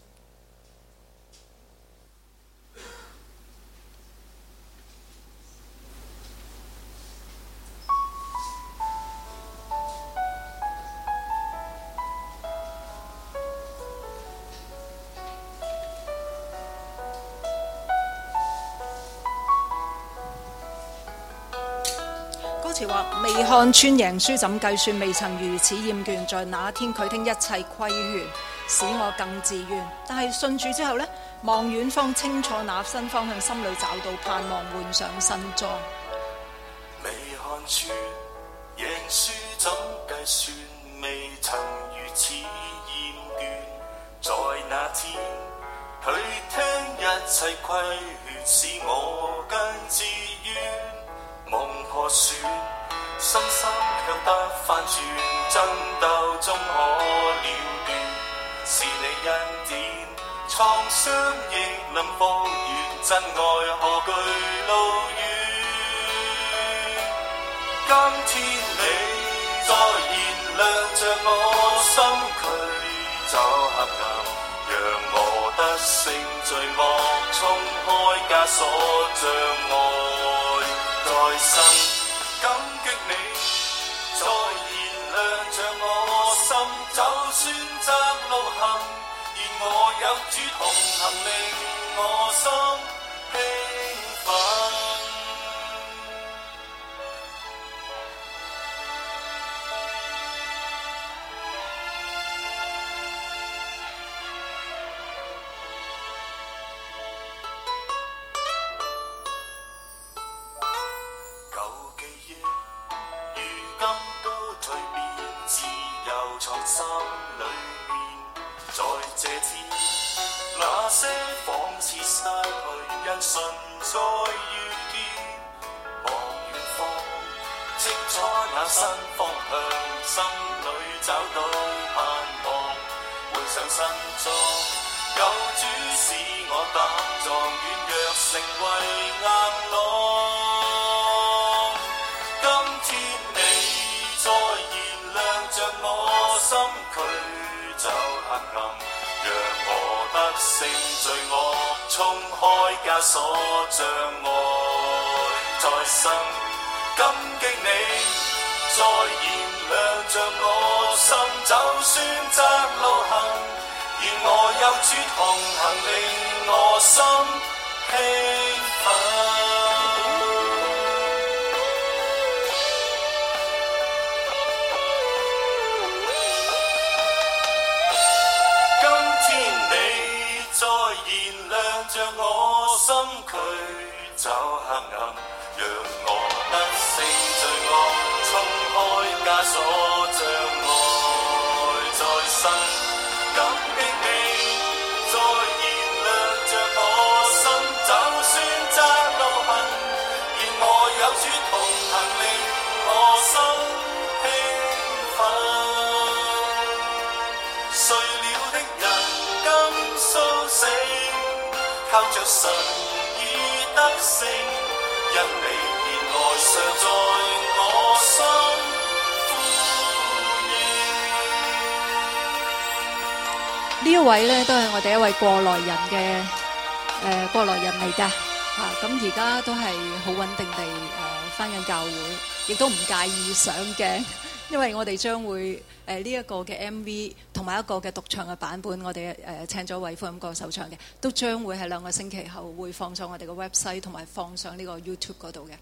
話未看穿贏輸怎計算，未曾如此厭倦，在那天佢聽一切歸元，使我更自願。但係信主之後呢，望遠方清楚那新方向，心裏找到盼望，換上新裝。 未看穿贏輸怎計算，未曾如此厭倦，在那天佢聽一切規勸，使我更自願。夢破損，心心卻得翻轉，爭鬥中可了斷，是你恩典，創傷亦能復原，真愛何懼路遠。今天你再燃亮着我心，驅走黑暗，讓我得勝罪惡，衝開枷鎖障礙。在生感激你，再燃亮着我心，就算窄路行，而我有主同行，令我心興奮。心裏面，在這天，那些仿似失去，因信再遇見，望遠方，清楚那新方向，心裏找到盼望，換上新裝，有主使我膽壯，軟弱成為硬朗。今天你再燃亮着我心，驅走黑暗，讓我得勝罪惡，衝開枷鎖障礙。在生感激你，再燃亮着我心，就算窄路行，而我有主同行，令我心興奮。着我硬，讓我得勝罪惡，衝開枷鎖障礙在身。感激你，在燃亮着我心，就算窄路行，願我有主同行，令我心興奮。睡了的人今甦醒，靠着神已得勝，因你憐愛常在我心呼應。 呢一位呢，都係我哋一位過來人嘅過來人嚟㗎嚇，咁而家都係好穩定地返緊教會，亦都唔介意上鏡，因為我哋將會呢一個嘅 MV 同埋一個嘅獨唱嘅版本，我哋請咗位福音歌手唱嘅，都將會喺2個星期後會放上我哋嘅 website 同埋放上呢個 YouTube 嗰度嘅。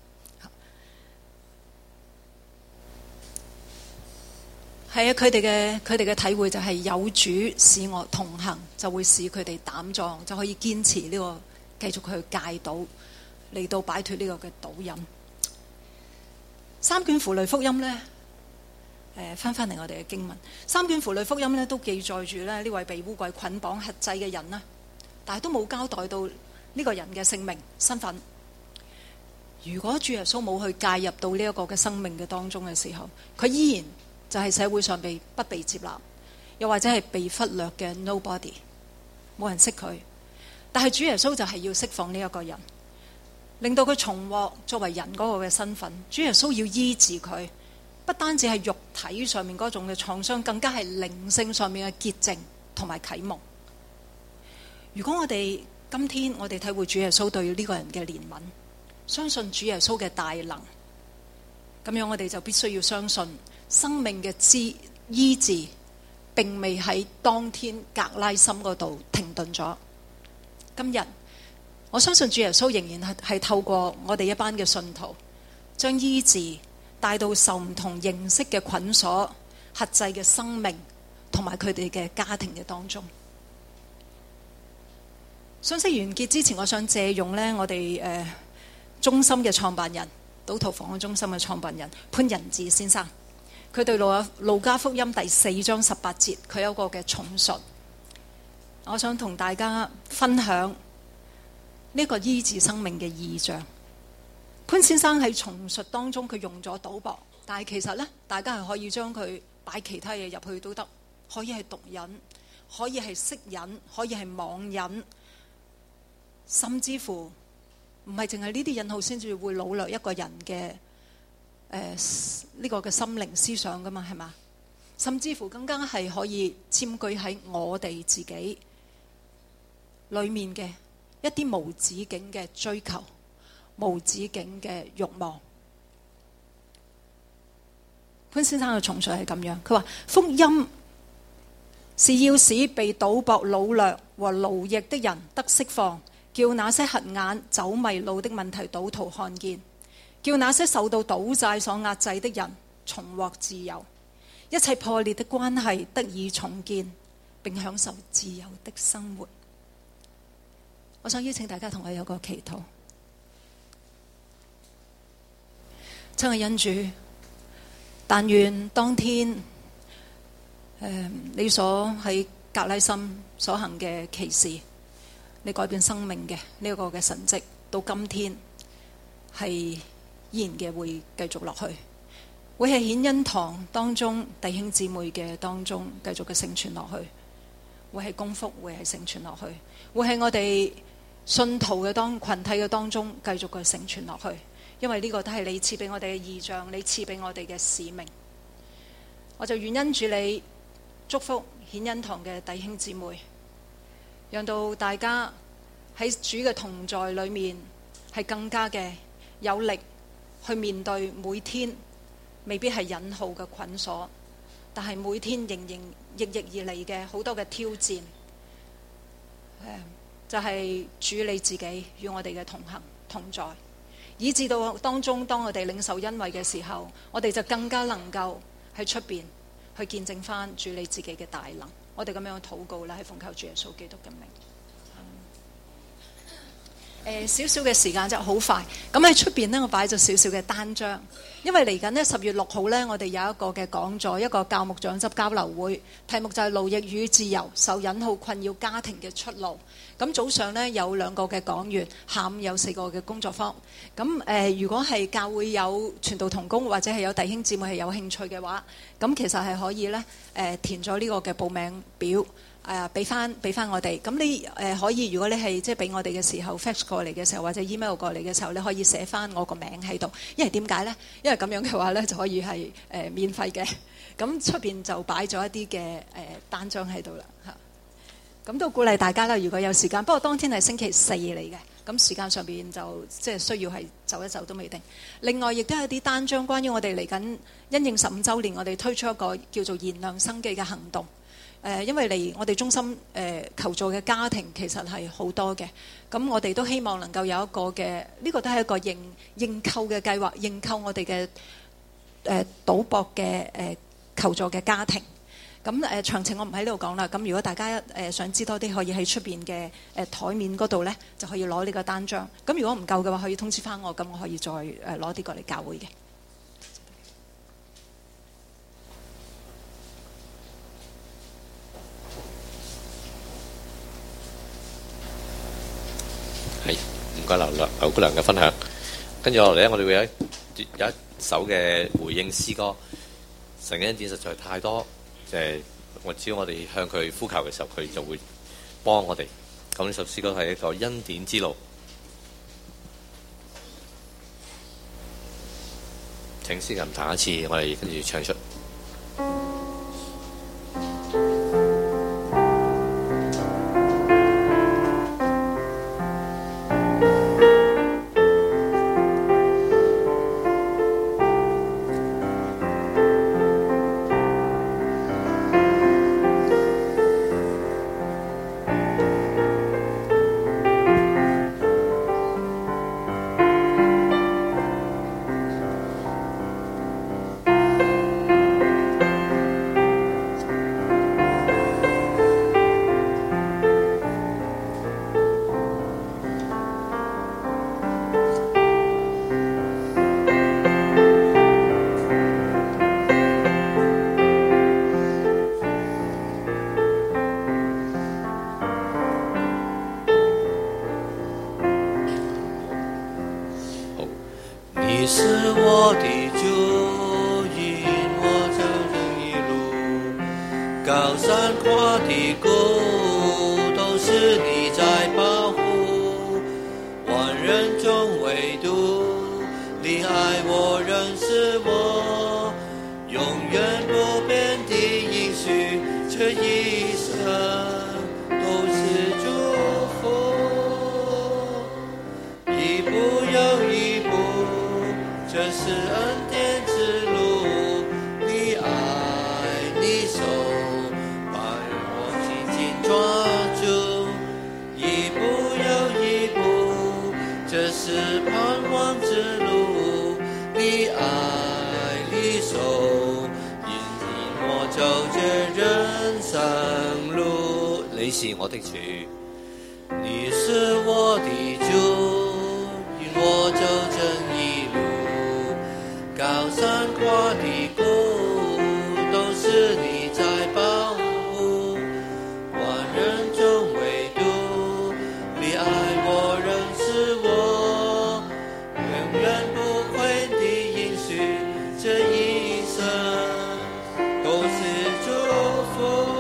係啊，佢哋嘅體會就係有主使我同行，就會使佢哋膽壯，就可以堅持呢個繼續去戒賭，嚟到擺脫呢個嘅賭癮。三卷符類福音呢，翻嚟我哋嘅經文，三卷符類福音呢都記載住呢位被污鬼捆綁轄制嘅人啦，但係都冇交代到呢個人嘅姓名身份。如果主耶穌冇去介入到呢一個嘅生命嘅當中嘅時候，佢依然就係社會上不被接納，又或者係被忽略嘅 nobody， 冇人識佢。但係主耶穌就係要釋放呢一個人，令到佢重獲作為人嗰個嘅身份。主耶穌要醫治佢，不單止係肉體上面嗰種嘅創傷，更加係靈性上面嘅潔淨同埋啟蒙。如果我哋今天我哋體會主耶穌對呢個人嘅憐憫，相信主耶穌嘅大能，咁樣我哋就必須要相信生命嘅醫治並未喺當天格拉森嗰度停頓咗。今日我相信主耶穌仍然係透過我哋一班嘅信徒，將醫治帶到受唔同形式嘅捆鎖轄制嘅生命同埋佢哋嘅家庭嘅當中。信息完結之前，我想借用呢我哋中心嘅創辦人，島徒防安中心嘅創辦人潘仁志先生，佢對路加福音第4章18節，佢有一個嘅重述。我想同大家分享呢個醫治生命嘅異象。潘先生喺重述當中，佢用咗賭博，但係其實呢，大家係可以將佢擺其他嘢入去都得，可以係毒癮，可以係色癮，可以係網癮，甚至乎唔係淨係呢啲癮號先至會擄掠一個人嘅呢個嘅心靈思想噶嘛，係嘛？甚至乎更加係可以佔據喺我哋自己裏面嘅一啲無止境嘅追求、無止境嘅慾望。潘先生嘅重述係咁樣，佢話福音是要使被賭博擄掠和奴役的人得釋放，叫那些瞎眼走迷路的問題賭徒看見，叫那些受到賭債所壓制的人重獲自由，一切破裂的關係得以重建，並享受自由的生活。我想邀請大家同我有個祈禱。親愛恩主，但願當天你所喺格拉森所行嘅奇事，你改變生命嘅呢一個嘅神蹟，到今天係依然嘅會繼續落去，會係顯恩堂當中弟兄姊妹嘅當中繼續嘅承傳落去，會係功福，會係承傳落去，會係我哋信徒嘅群體嘅當中繼續嘅承傳落去，因為呢個都係你賜俾我哋嘅異象，你賜俾我哋嘅使命。我就願因住你祝福顯恩堂嘅弟兄姊妹，讓到大家喺主嘅同在裏面係更加嘅有力去面對每天未必係引號嘅捆鎖，但係每天營營役役而嚟嘅好多嘅挑戰，就係主你自己與我哋嘅同行同在，以至到當中當我哋領受恩惠嘅時候，我哋就更加能夠喺出邊去見證翻主你自己嘅大能。我哋咁樣嘅禱告啦，係奉靠主耶穌基督嘅名。 少少嘅時間就好快。咁喺出邊呢，我擺咗少少嘅單張，因為嚟緊呢10月6號呢，我哋有一個嘅講座，一個教牧長執交流會，題目就係勞役與自由，受引號困擾家庭嘅出路。咁早上呢，有2個嘅講員，下午有4個嘅工作坊。咁如果係教會有傳道同工或者係有弟兄姊妹係有興趣嘅話，咁其實係可以呢，填咗呢個嘅報名表。俾翻我哋，咁你可以，如果你係即係俾我哋嘅時候 fax 過嚟嘅時候，或者 email 過嚟嘅時候，你可以寫翻我個名喺度。因為點解呢？因為咁樣嘅話呢，就可以係免費嘅。咁出邊就擺咗一啲嘅單張喺度啦嚇。咁都鼓勵大家啦，如果有時間。不過當天係星期4嚟嘅，咁時間上邊就即係需要係走一走都未定。另外亦都有啲單張關於我哋嚟緊因應15週年，我哋推出一個叫做燃亮生記嘅行動。因為嚟我哋中心求助嘅家庭其實係好多嘅，咁我哋都希望能夠有一個嘅，呢個都係一個認購嘅計劃，認購我哋嘅賭博嘅求助嘅家庭。咁詳情我唔喺呢度講啦。咁如果大家想知多啲，可以喺出邊嘅台面嗰度呢，就可以攞呢個單張。咁如果唔夠嘅話，可以通知翻我，咁我可以再攞啲過嚟教會嘅。 係，唔該劉姑娘嘅分享。跟住落嚟咧，我哋會有一首嘅回應詩歌。神嘅恩典實在太多，只要我哋向佢呼求嘅時候，佢就會幫我哋。咁呢首詩歌係一個恩典之路。請詩人彈一次，我哋跟住唱出。你是我的主，你是我的主，引我走正義路，高山跨低谷，都是你在保護，萬人中唯獨你愛我認識我，永遠不會的應許，這一生都是祝福。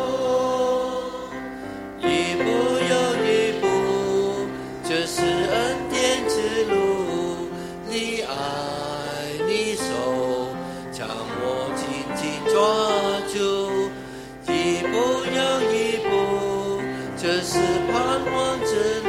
是恩典之路，你愛你手，將我緊緊抓住，一步又一步，這是盼望之路。